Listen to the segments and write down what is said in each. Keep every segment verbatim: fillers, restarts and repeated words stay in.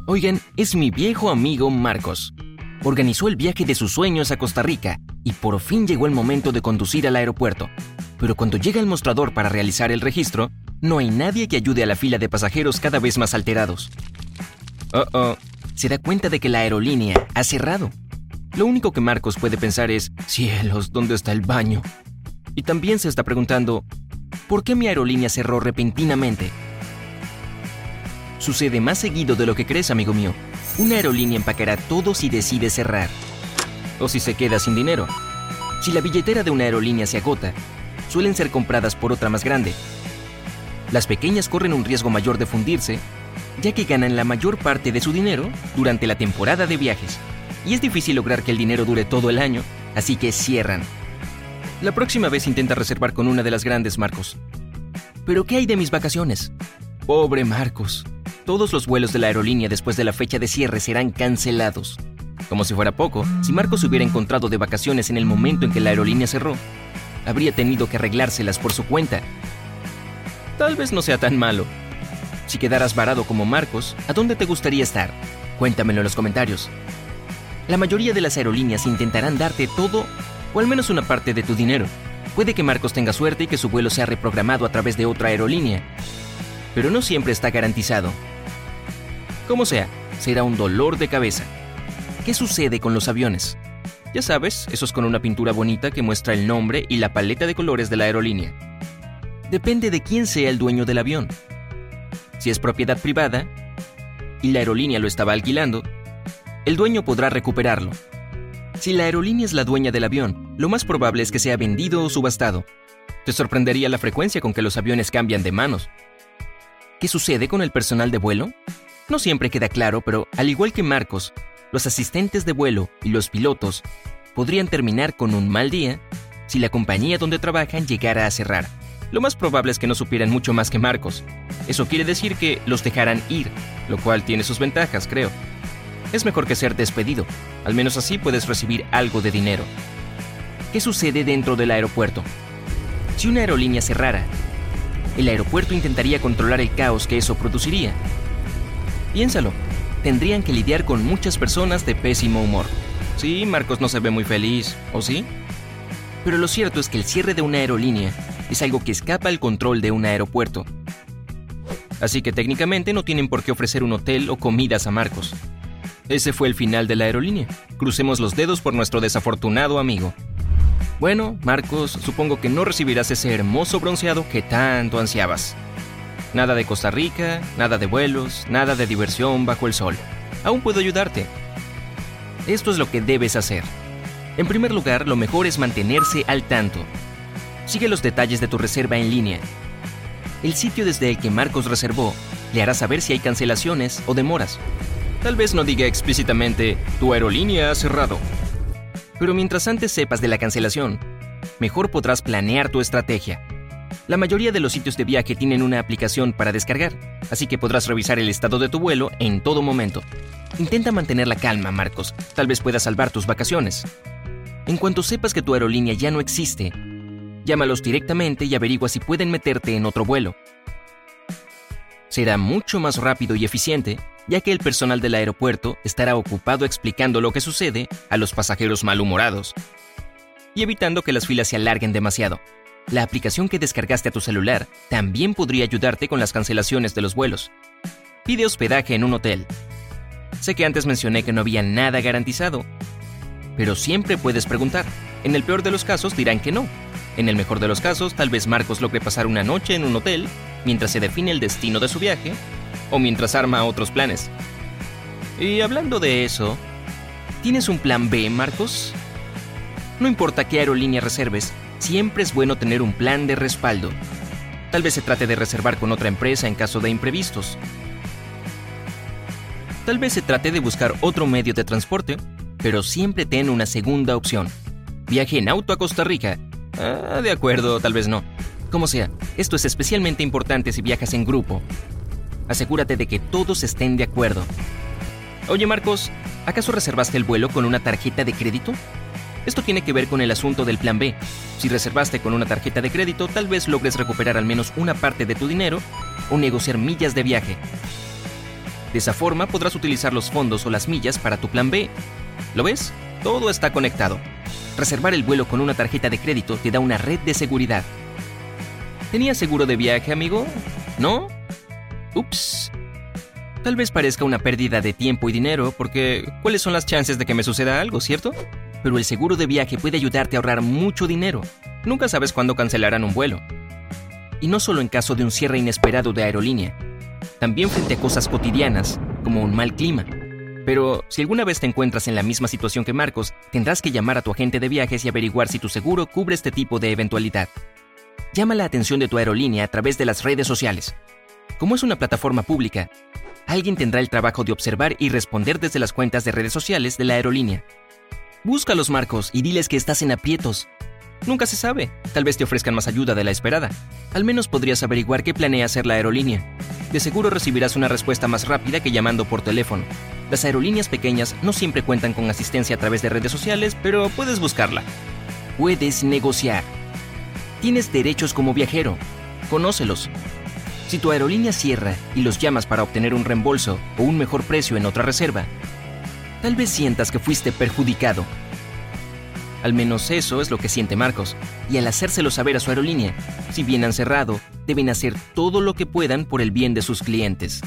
Oigan, es mi viejo amigo Marcos. Organizó el viaje de sus sueños a Costa Rica y por fin llegó el momento de conducir al aeropuerto. Pero cuando llega al mostrador para realizar el registro, no hay nadie que ayude a la fila de pasajeros cada vez más alterados. Oh, oh, se da cuenta de que la aerolínea ha cerrado. Lo único que Marcos puede pensar es, cielos, ¿dónde está el baño? Y también se está preguntando, ¿por qué mi aerolínea cerró repentinamente? Sucede más seguido de lo que crees, amigo mío. Una aerolínea empacará todo si decide cerrar. O si se queda sin dinero. Si la billetera de una aerolínea se agota, suelen ser compradas por otra más grande. Las pequeñas corren un riesgo mayor de fundirse, ya que ganan la mayor parte de su dinero durante la temporada de viajes. Y es difícil lograr que el dinero dure todo el año, así que cierran. La próxima vez intenta reservar con una de las grandes, Marcos. ¿Pero qué hay de mis vacaciones? Pobre Marcos. Todos los vuelos de la aerolínea después de la fecha de cierre serán cancelados. Como si fuera poco, si Marcos se hubiera encontrado de vacaciones en el momento en que la aerolínea cerró, habría tenido que arreglárselas por su cuenta. Tal vez no sea tan malo. Si quedaras varado como Marcos, ¿a dónde te gustaría estar? Cuéntamelo en los comentarios. La mayoría de las aerolíneas intentarán darte todo o al menos una parte de tu dinero. Puede que Marcos tenga suerte y que su vuelo sea reprogramado a través de otra aerolínea, pero no siempre está garantizado. Como sea, será un dolor de cabeza. ¿Qué sucede con los aviones? Ya sabes, esos con una pintura bonita que muestra el nombre y la paleta de colores de la aerolínea. Depende de quién sea el dueño del avión. Si es propiedad privada y la aerolínea lo estaba alquilando, el dueño podrá recuperarlo. Si la aerolínea es la dueña del avión, lo más probable es que sea vendido o subastado. Te sorprendería la frecuencia con que los aviones cambian de manos. ¿Qué sucede con el personal de vuelo? No siempre queda claro, pero al igual que Marcos, los asistentes de vuelo y los pilotos podrían terminar con un mal día si la compañía donde trabajan llegara a cerrar. Lo más probable es que no supieran mucho más que Marcos. Eso quiere decir que los dejarán ir, lo cual tiene sus ventajas, creo. Es mejor que ser despedido, al menos así puedes recibir algo de dinero. ¿Qué sucede dentro del aeropuerto? Si una aerolínea cerrara, el aeropuerto intentaría controlar el caos que eso produciría. Piénsalo, tendrían que lidiar con muchas personas de pésimo humor. Sí, Marcos no se ve muy feliz, ¿o sí? Pero lo cierto es que el cierre de una aerolínea es algo que escapa al control de un aeropuerto. Así que técnicamente no tienen por qué ofrecer un hotel o comidas a Marcos. Ese fue el final de la aerolínea. Crucemos los dedos por nuestro desafortunado amigo. Bueno, Marcos, supongo que no recibirás ese hermoso bronceado que tanto ansiabas. Nada de Costa Rica, nada de vuelos, nada de diversión bajo el sol. Aún puedo ayudarte. Esto es lo que debes hacer. En primer lugar, lo mejor es mantenerse al tanto. Sigue los detalles de tu reserva en línea. El sitio desde el que Marcos reservó le hará saber si hay cancelaciones o demoras. Tal vez no diga explícitamente, tu aerolínea ha cerrado. Pero mientras antes sepas de la cancelación, mejor podrás planear tu estrategia. La mayoría de los sitios de viaje tienen una aplicación para descargar, así que podrás revisar el estado de tu vuelo en todo momento. Intenta mantener la calma, Marcos. Tal vez puedas salvar tus vacaciones. En cuanto sepas que tu aerolínea ya no existe, llámalos directamente y averigua si pueden meterte en otro vuelo. Será mucho más rápido y eficiente, ya que el personal del aeropuerto estará ocupado explicando lo que sucede a los pasajeros malhumorados y evitando que las filas se alarguen demasiado. La aplicación que descargaste a tu celular también podría ayudarte con las cancelaciones de los vuelos. Pide hospedaje en un hotel. Sé que antes mencioné que no había nada garantizado, pero siempre puedes preguntar. En el peor de los casos dirán que no. En el mejor de los casos, tal vez Marcos logre pasar una noche en un hotel mientras se define el destino de su viaje o mientras arma otros planes. Y hablando de eso, ¿tienes un plan B, Marcos? No importa qué aerolínea reserves, siempre es bueno tener un plan de respaldo. Tal vez se trate de reservar con otra empresa en caso de imprevistos. Tal vez se trate de buscar otro medio de transporte, pero siempre ten una segunda opción. Viaje en auto a Costa Rica. Ah, de acuerdo, tal vez no. Como sea, esto es especialmente importante si viajas en grupo. Asegúrate de que todos estén de acuerdo. Oye, Marcos, ¿acaso reservaste el vuelo con una tarjeta de crédito? Esto tiene que ver con el asunto del plan B. Si reservaste con una tarjeta de crédito, tal vez logres recuperar al menos una parte de tu dinero o negociar millas de viaje. De esa forma podrás utilizar los fondos o las millas para tu plan B. ¿Lo ves? Todo está conectado. Reservar el vuelo con una tarjeta de crédito te da una red de seguridad. ¿Tenías seguro de viaje, amigo? ¿No? Ups. Tal vez parezca una pérdida de tiempo y dinero porque ¿cuáles son las chances de que me suceda algo, cierto? Pero el seguro de viaje puede ayudarte a ahorrar mucho dinero. Nunca sabes cuándo cancelarán un vuelo. Y no solo en caso de un cierre inesperado de aerolínea, también frente a cosas cotidianas, como un mal clima. Pero si alguna vez te encuentras en la misma situación que Marcos, tendrás que llamar a tu agente de viajes y averiguar si tu seguro cubre este tipo de eventualidad. Llama la atención de tu aerolínea a través de las redes sociales. Como es una plataforma pública, alguien tendrá el trabajo de observar y responder desde las cuentas de redes sociales de la aerolínea. Búscalos, Marcos, y diles que estás en aprietos. Nunca se sabe, tal vez te ofrezcan más ayuda de la esperada. Al menos podrías averiguar qué planea hacer la aerolínea. De seguro recibirás una respuesta más rápida que llamando por teléfono. Las aerolíneas pequeñas no siempre cuentan con asistencia a través de redes sociales, pero puedes buscarla. Puedes negociar. Tienes derechos como viajero. Conócelos. Si tu aerolínea cierra y los llamas para obtener un reembolso o un mejor precio en otra reserva, tal vez sientas que fuiste perjudicado. Al menos eso es lo que siente Marcos, y al hacérselo saber a su aerolínea, si bien han cerrado, deben hacer todo lo que puedan por el bien de sus clientes.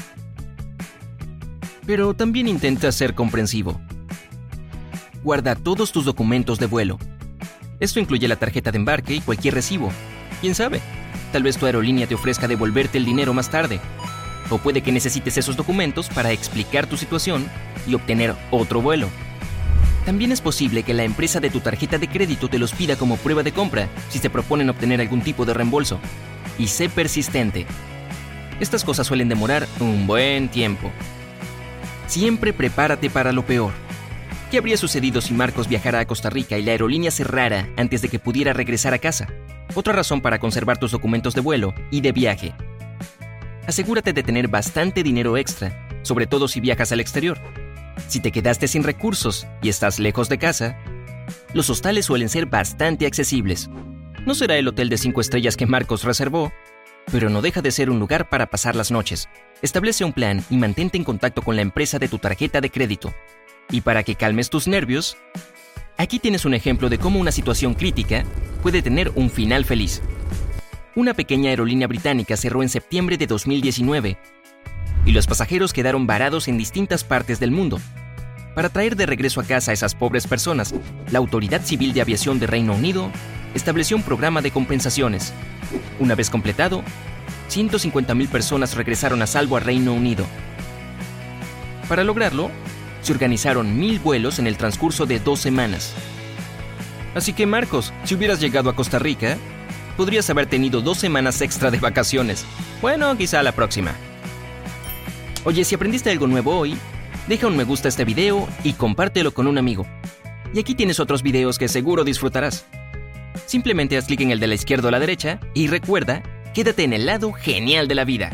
Pero también intenta ser comprensivo. Guarda todos tus documentos de vuelo. Esto incluye la tarjeta de embarque y cualquier recibo. ¿Quién sabe? Tal vez tu aerolínea te ofrezca devolverte el dinero más tarde. O puede que necesites esos documentos para explicar tu situación y obtener otro vuelo. También es posible que la empresa de tu tarjeta de crédito te los pida como prueba de compra si te proponen obtener algún tipo de reembolso. Y sé persistente. Estas cosas suelen demorar un buen tiempo. Siempre prepárate para lo peor. ¿Qué habría sucedido si Marcos viajara a Costa Rica y la aerolínea cerrara antes de que pudiera regresar a casa? Otra razón para conservar tus documentos de vuelo y de viaje. Asegúrate de tener bastante dinero extra, sobre todo si viajas al exterior. Si te quedaste sin recursos y estás lejos de casa, los hostales suelen ser bastante accesibles. No será el hotel de cinco estrellas que Marcos reservó, pero no deja de ser un lugar para pasar las noches. Establece un plan y mantente en contacto con la empresa de tu tarjeta de crédito. Y para que calmes tus nervios, aquí tienes un ejemplo de cómo una situación crítica puede tener un final feliz. Una pequeña aerolínea británica cerró en septiembre de dos mil diecinueve y los pasajeros quedaron varados en distintas partes del mundo. Para traer de regreso a casa a esas pobres personas, la Autoridad Civil de Aviación de Reino Unido estableció un programa de compensaciones. Una vez completado, ciento cincuenta mil personas regresaron a salvo a Reino Unido. Para lograrlo, se organizaron mil vuelos en el transcurso de dos semanas. Así que, Marcos, si hubieras llegado a Costa Rica, podrías haber tenido dos semanas extra de vacaciones. Bueno, quizá la próxima. Oye, si aprendiste algo nuevo hoy, deja un me gusta a este video y compártelo con un amigo. Y aquí tienes otros videos que seguro disfrutarás. Simplemente haz clic en el de la izquierda o la derecha y recuerda, quédate en el lado genial de la vida.